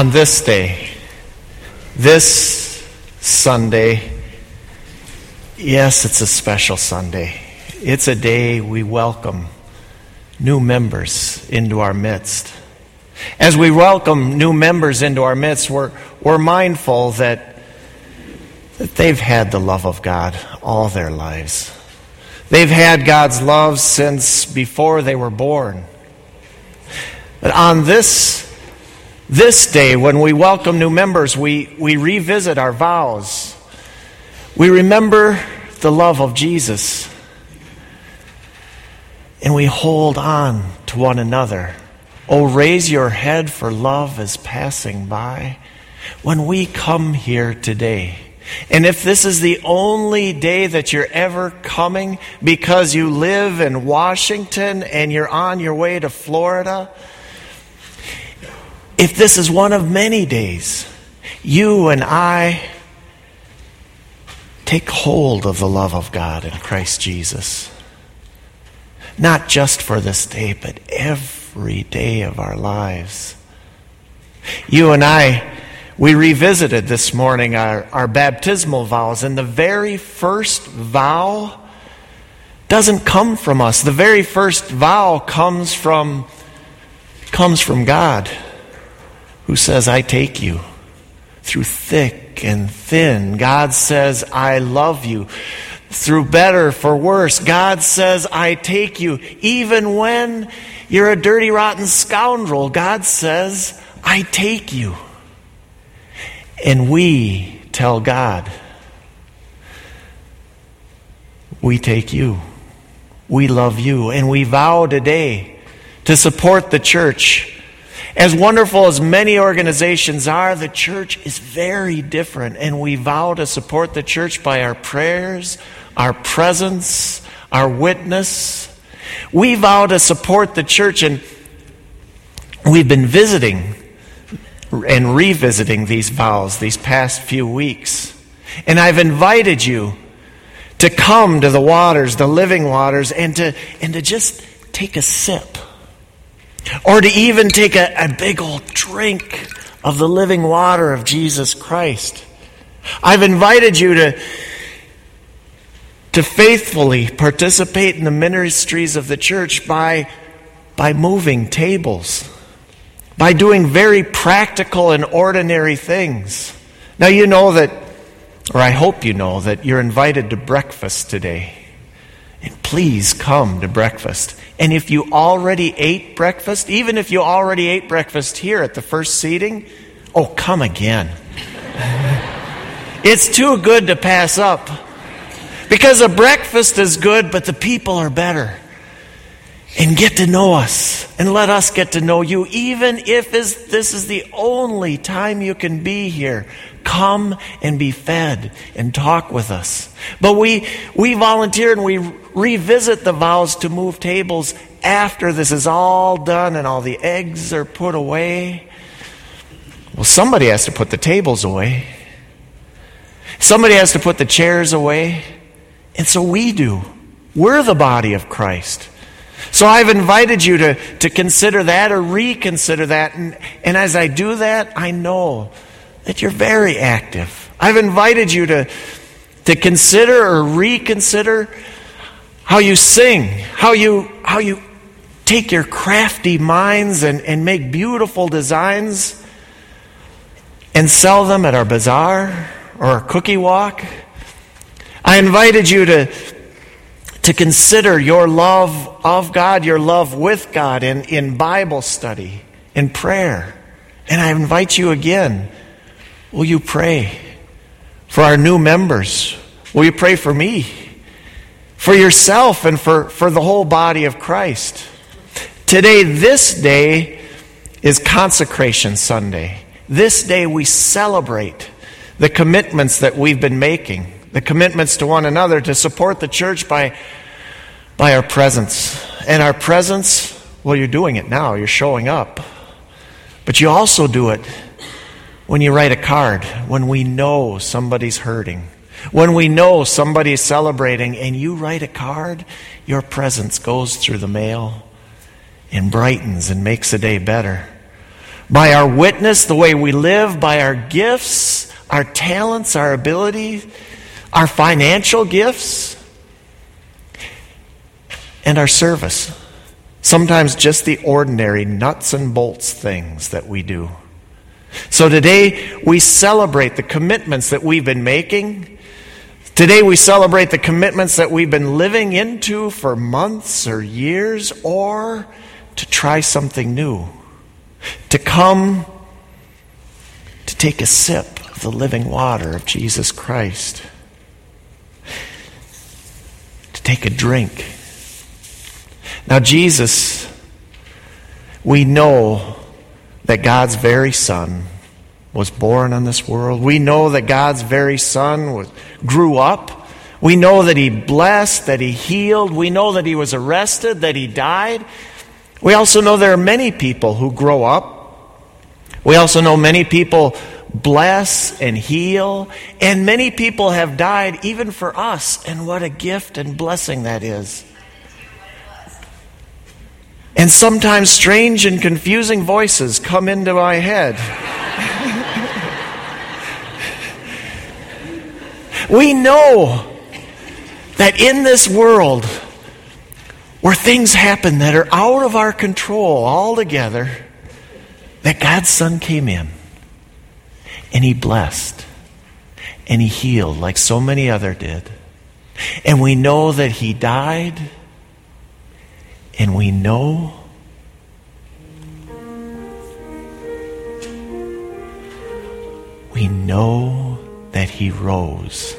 On this day, this Sunday, yes, it's a special Sunday. It's a day we welcome new members into our midst. As we welcome new members into our midst, we're mindful that they've had the love of God all their lives. They've had God's love since before they were born. But on this day, when we welcome new members, we revisit our vows. We remember the love of Jesus. And we hold on to one another. Oh, raise your head, for love is passing by. When we come here today, and if this is the only day that you're ever coming because you live in Washington and you're on your way to Florida, if this is one of many days, you and I take hold of the love of God in Christ Jesus. Not just for this day, but every day of our lives. You and I, we revisited this morning our baptismal vows, and the very first vow doesn't come from us. The very first vow comes from God, who says, I take you. Through thick and thin, God says, I love you. Through better, for worse, God says, I take you. Even when you're a dirty, rotten scoundrel, God says, I take you. And we tell God, we take you. We love you. And we vow today to support the church. As wonderful as many organizations are, the church is very different. And we vow to support the church by our prayers, our presence, our witness. We vow to support the church, and we've been visiting and revisiting these vows these past few weeks. And I've invited you to come to the waters, the living waters, and to just take a sip. Or to even take a big old drink of the living water of Jesus Christ. I've invited you to faithfully participate in the ministries of the church by moving tables, by doing very practical and ordinary things. Now you know that, or I hope you know, that you're invited to breakfast today. And please come to breakfast. And if you already ate breakfast, even if you already ate breakfast here at the first seating, oh, come again. It's too good to pass up. Because a breakfast is good, but the people are better. And get to know us. And let us get to know you. Even if this is the only time you can be here, come and be fed and talk with us. But we volunteer and we revisit the vows to move tables after this is all done and all the eggs are put away. Well, somebody has to put the tables away. Somebody has to put the chairs away. And so we do. We're the body of Christ. So I've invited you to consider that or reconsider that. And as I do that, I know that you're very active. I've invited you to consider or reconsider how you sing, how you take your crafty minds and make beautiful designs and sell them at our bazaar or our cookie walk. I invited you to consider your love of God, your love with God in Bible study, in prayer. And I invite you again, will you pray for our new members? Will you pray for me? For yourself and for the whole body of Christ. Today, this day, is Consecration Sunday. This day we celebrate the commitments that we've been making, the commitments to one another to support the church by our presence. And our presence, well, you're doing it now. You're showing up. But you also do it when you write a card, when we know somebody's hurting, when we know somebody's celebrating, and you write a card, your presence goes through the mail and brightens and makes the day better. by our witness, the way we live, by our gifts, our talents, our ability, our financial gifts, and our service. Sometimes just the ordinary nuts and bolts things that we do. So today we celebrate the commitments that we've been making. Today we celebrate the commitments that we've been living into for months or years, or to try something new. To come to take a sip of the living water of Jesus Christ. To take a drink. Now Jesus, we know that God's very Son was born on this world. We know that God's very Son grew up. We know that He blessed, that He healed. We know that He was arrested, that He died. We also know there are many people who grow up. We also know many people bless and heal. And many people have died even for us. And what a gift and blessing that is. And sometimes strange and confusing voices come into my head. We know that in this world where things happen that are out of our control altogether, that God's Son came in and He blessed and He healed like so many others did. And we know that He died. And we know that He rose.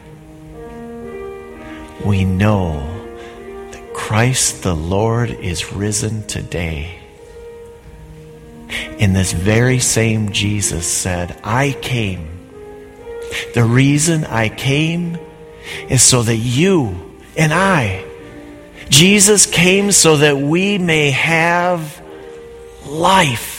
We know that Christ the Lord is risen today. And this very same Jesus said, I came. The reason I came is so that you and I, Jesus came so that we may have life.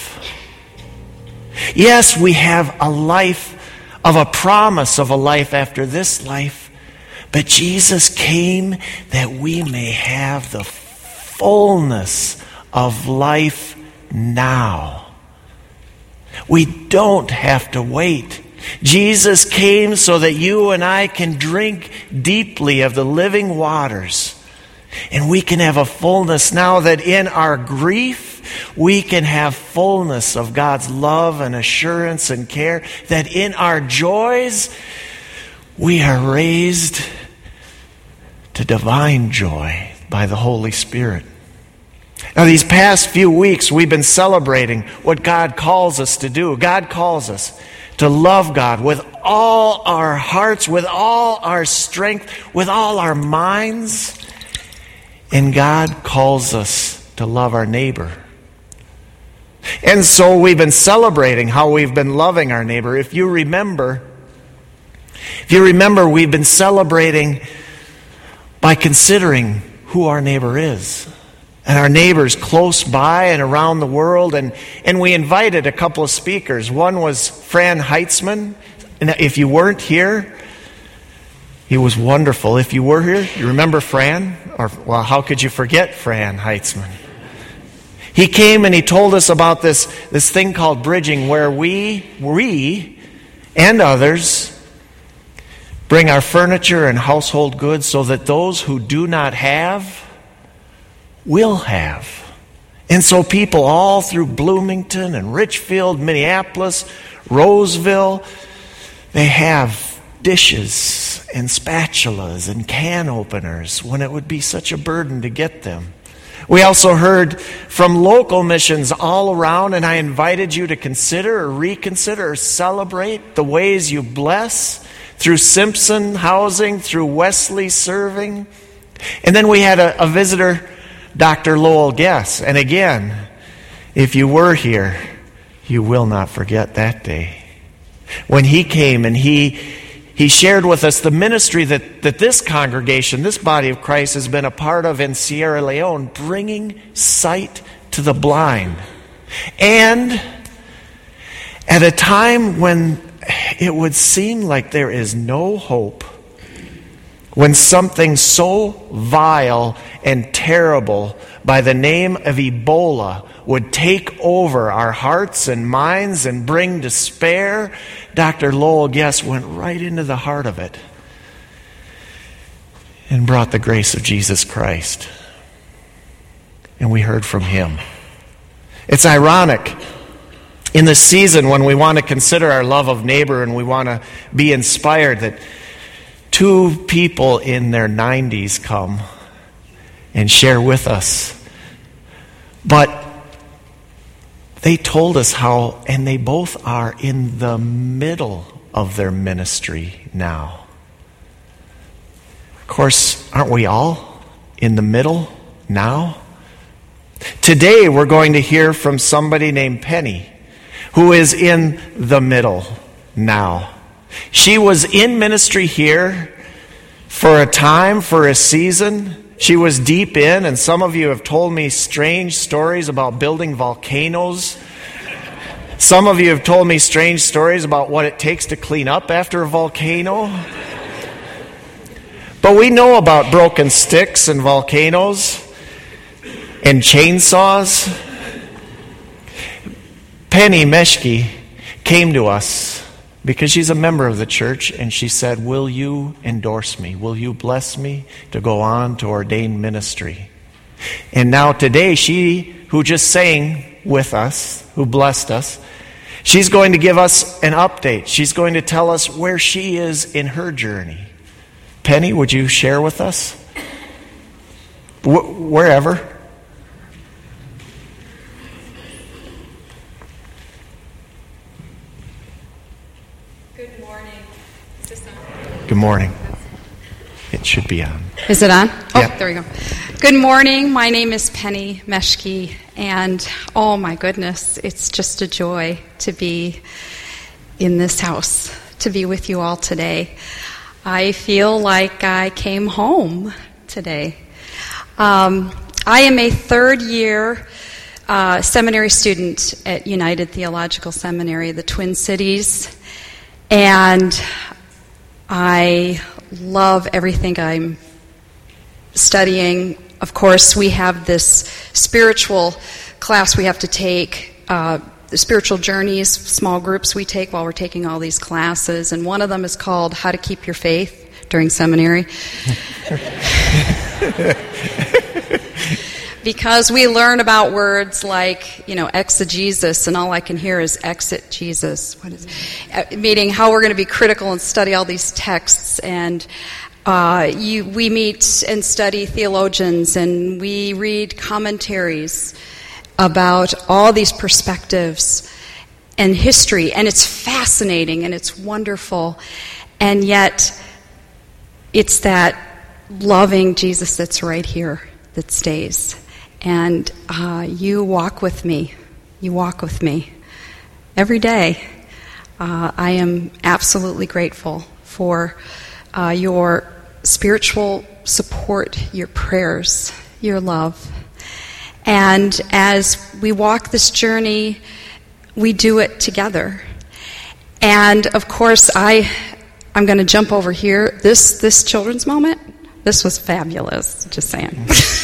Yes, we have a life of a promise of a life after this life, but Jesus came that we may have the fullness of life now. We don't have to wait. Jesus came so that you and I can drink deeply of the living waters. And we can have a fullness now, that in our grief, we can have fullness of God's love and assurance and care. That in our joys, we are raised to divine joy by the Holy Spirit. Now, these past few weeks, we've been celebrating what God calls us to do. God calls us to love God with all our hearts, with all our strength, with all our minds. And God calls us to love our neighbor. And so we've been celebrating how we've been loving our neighbor. If you remember, we've been celebrating by considering who our neighbor is. And our neighbors close by and around the world. And we invited a couple of speakers. One was Fran Heitzman. And if you weren't here, he was wonderful. If you were here, you remember Fran? Well, how could you forget Fran Heitzman? He came and he told us about this thing called bridging, where we and others bring our furniture and household goods so that those who do not have will have. And so people all through Bloomington and Richfield, Minneapolis, Roseville, they have dishes and spatulas and can openers when it would be such a burden to get them. We also heard from local missions all around, and I invited you to consider or reconsider or celebrate the ways you bless through Simpson Housing, through Wesley Serving. And then we had a visitor, Dr. Lowell Guess. And again, if you were here, you will not forget that day. When he came and he shared with us the ministry that this congregation, this body of Christ, has been a part of in Sierra Leone, bringing sight to the blind. And at a time when it would seem like there is no hope, when something so vile and terrible by the name of Ebola would take over our hearts and minds and bring despair, Dr. Lowell Guess went right into the heart of it and brought the grace of Jesus Christ. And we heard from him. It's ironic in this season when we want to consider our love of neighbor and we want to be inspired that two people in their 90s come and share with us. But they told us how, and they both are in the middle of their ministry now. Of course, aren't we all in the middle now? Today we're going to hear from somebody named Penny, who is in the middle now. She was in ministry here for a time, for a season. She was deep in, and some of you have told me strange stories about building volcanoes. Some of you have told me strange stories about what it takes to clean up after a volcano. But we know about broken sticks and volcanoes and chainsaws. Penny Meshke came to us because she's a member of the church, and she said, will you endorse me? Will you bless me to go on to ordained ministry? And now today, she who just sang with us, who blessed us, she's going to give us an update. She's going to tell us where she is in her journey. Penny, would you share with us? Wherever. Good morning. It should be on. Is it on? Oh, yeah. There we go. Good morning. My name is Penny Meshke, and oh my goodness, it's just a joy to be in this house, to be with you all today. I feel like I came home today. I am a third-year seminary student at United Theological Seminary, the Twin Cities, and I love everything I'm studying. Of course, we have this spiritual class we have to take, the spiritual journeys, small groups we take while we're taking all these classes, and one of them is called How to Keep Your Faith during seminary. Because we learn about words like, exegesis, and all I can hear is exit Jesus. What is meaning how we're going to be critical and study all these texts. And we meet and study theologians, and we read commentaries about all these perspectives and history. And it's fascinating and it's wonderful. And yet, it's that loving Jesus that's right here that stays. And you walk with me. You walk with me every day. I am absolutely grateful for your spiritual support, your prayers, your love. And as we walk this journey, we do it together. And of course, I'm going to jump over here. This children's moment, this was fabulous, just saying.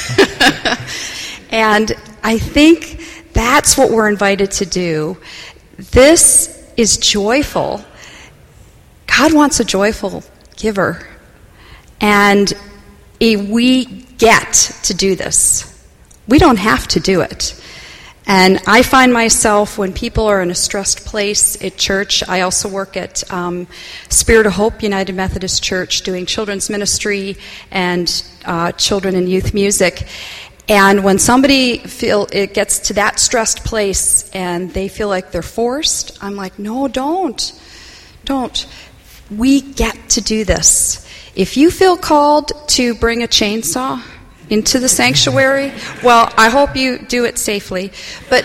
And I think that's what we're invited to do. This is joyful. God wants a joyful giver. And we get to do this. We don't have to do it. And I find myself, when people are in a stressed place at church, I also work at Spirit of Hope United Methodist Church doing children's ministry and children and youth music. And when somebody it gets to that stressed place and they feel like they're forced, I'm like, no, don't. We get to do this. If you feel called to bring a chainsaw into the sanctuary, well, I hope you do it safely. But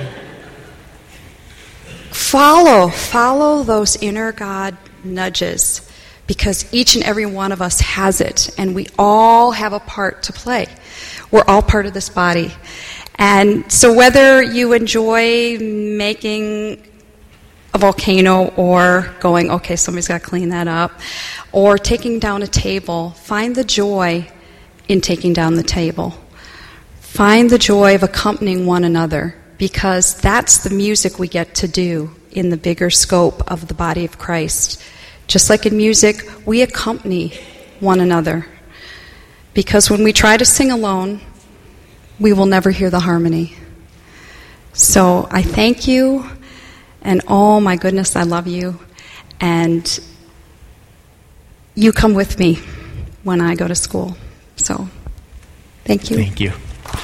follow those inner God nudges, because each and every one of us has it, and we all have a part to play. We're all part of this body. And so whether you enjoy making a volcano or going, okay, somebody's got to clean that up, or taking down a table. Find the joy in taking down the table. Find the joy of accompanying one another, because that's the music we get to do in the bigger scope of the body of Christ. Just like in music, we accompany one another, because when we try to sing alone, we will never hear the harmony. So I thank you, and oh my goodness, I love you, and you come with me when I go to school. So thank you. Thank you.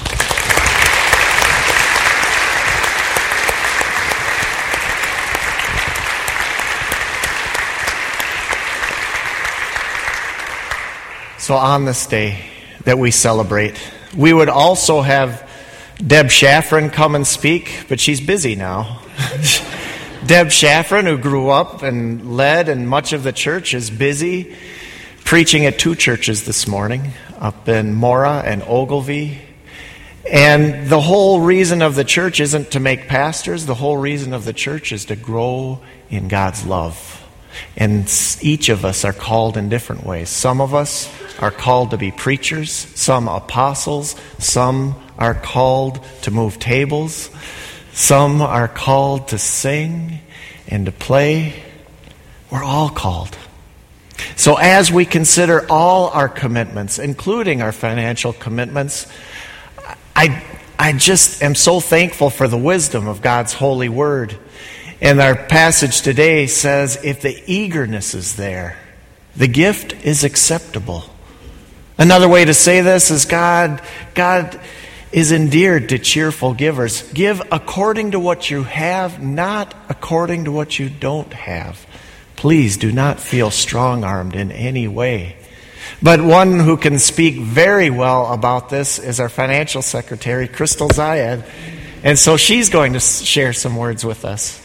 So on this day that we celebrate, we would also have Deb Shaffron come and speak, but she's busy now. Deb Shaffron, who grew up and led and much of the church, is busy preaching at 2 churches this morning, up in Mora and Ogilvie. And the whole reason of the church isn't to make pastors. The whole reason of the church is to grow in God's love. And each of us are called in different ways. Some of us are called to be preachers, some apostles, some are called to move tables, some are called to sing and to play. We're all called. So as we consider all our commitments, including our financial commitments, I just am so thankful for the wisdom of God's holy word. And our passage today says, if the eagerness is there, the gift is acceptable. Another way to say this is God is endeared to cheerful givers. Give according to what you have, not according to what you don't have. Please do not feel strong-armed in any way. But one who can speak very well about this is our financial secretary, Crystal Zayed. And so she's going to share some words with us.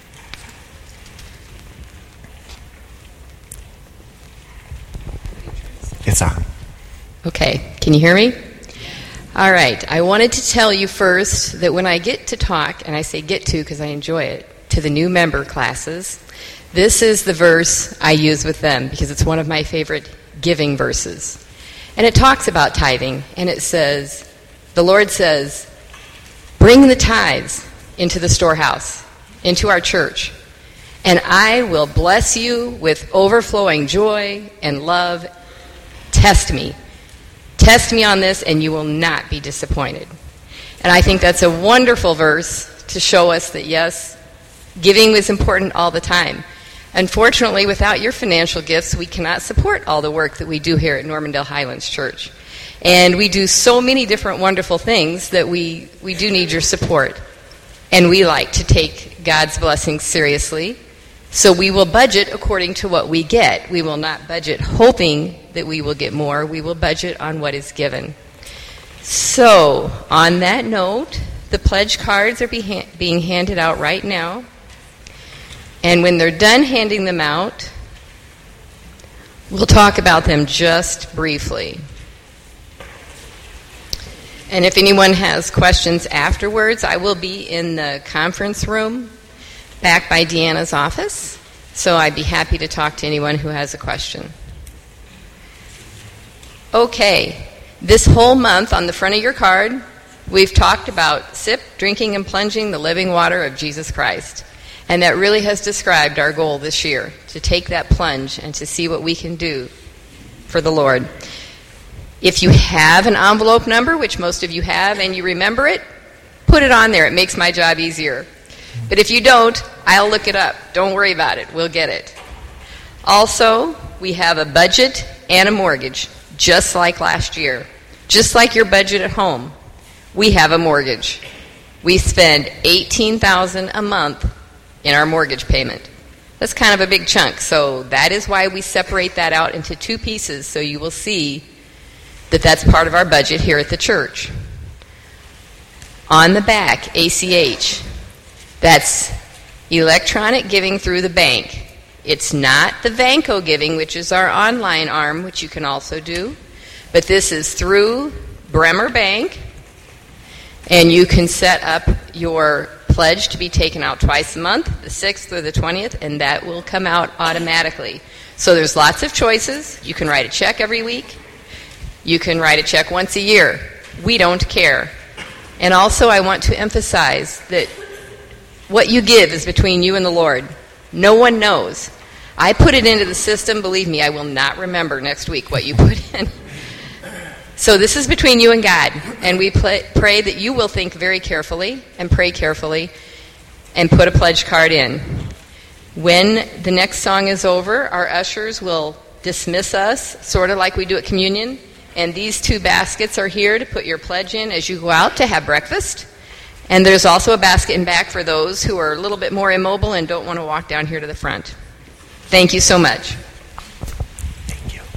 It's on. Okay, can you hear me? All right, I wanted to tell you first that when I get to talk, and I say get to because I enjoy it, to the new member classes, this is the verse I use with them because it's one of my favorite giving verses. And it talks about tithing, and it says, the Lord says, bring the tithes into the storehouse, into our church, and I will bless you with overflowing joy and love. Test me. Test me on this, and you will not be disappointed. And I think that's a wonderful verse to show us that, yes, giving is important all the time. Unfortunately, without your financial gifts, we cannot support all the work that we do here at Normandale Highlands Church. And we do so many different wonderful things that we do need your support. And we like to take God's blessings seriously. So we will budget according to what we get. We will not budget hoping that we will get more. We will budget on what is given. So, on that note, the pledge cards are being handed out right now. And when they're done handing them out, we'll talk about them just briefly. And if anyone has questions afterwards, I will be in the conference room back by Deanna's office, so I'd be happy to talk to anyone who has a question. Okay, this whole month on the front of your card, we've talked about sip, drinking, and plunging the living water of Jesus Christ. And that really has described our goal this year, to take that plunge and to see what we can do for the Lord. If you have an envelope number, which most of you have, and you remember it, put it on there. It makes my job easier. But if you don't, I'll look it up. Don't worry about it. We'll get it. Also, we have a budget and a mortgage, just like last year. Just like your budget at home, we have a mortgage. We spend $18,000 a month in our mortgage payment. That's kind of a big chunk, so that is why we separate that out into 2 pieces, so you will see that that's part of our budget here at the church. On the back, ACH. That's electronic giving through the bank. It's not the Vanco giving, which is our online arm, which you can also do, but this is through Bremer Bank, and you can set up your pledge to be taken out twice a month, the 6th or the 20th, and that will come out automatically. So there's lots of choices. You can write a check every week. You can write a check once a year. We don't care. And also I want to emphasize that what you give is between you and the Lord. No one knows. I put it into the system. Believe me, I will not remember next week what you put in. So this is between you and God. And we pray that you will think very carefully and pray carefully and put a pledge card in. When the next song is over, our ushers will dismiss us, sort of like we do at communion. And these 2 baskets are here to put your pledge in as you go out to have breakfast. And there's also a basket in back for those who are a little bit more immobile and don't want to walk down here to the front. Thank you so much. Thank you.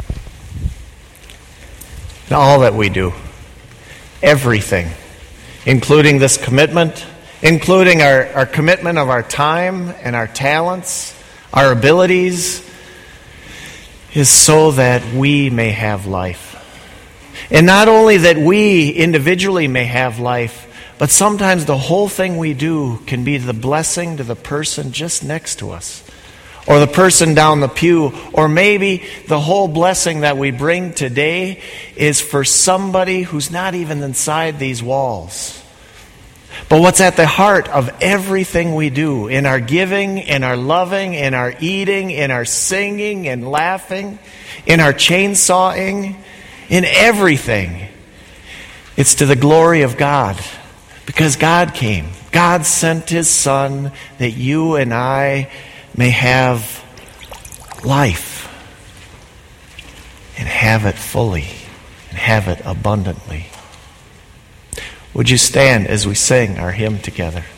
And all that we do, everything, including this commitment, including our commitment of our time and our talents, our abilities, is so that we may have life. And not only that we individually may have life, but sometimes the whole thing we do can be the blessing to the person just next to us, or the person down the pew, or maybe the whole blessing that we bring today is for somebody who's not even inside these walls. But what's at the heart of everything we do, in our giving, in our loving, in our eating, in our singing and laughing, in our chainsawing, in everything, it's to the glory of God. Because God came. God sent His Son that you and I may have life and have it fully and have it abundantly. Would you stand as we sing our hymn together?